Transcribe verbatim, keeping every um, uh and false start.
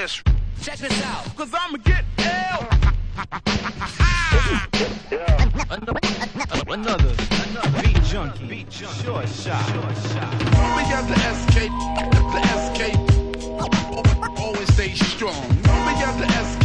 this. Check this out. Cause I'ma get ill. Yeah. Another, another beat junkie. Beat junkie. Short shot. Short shot. We got the S K, the S K. Always stay strong. We got the S K.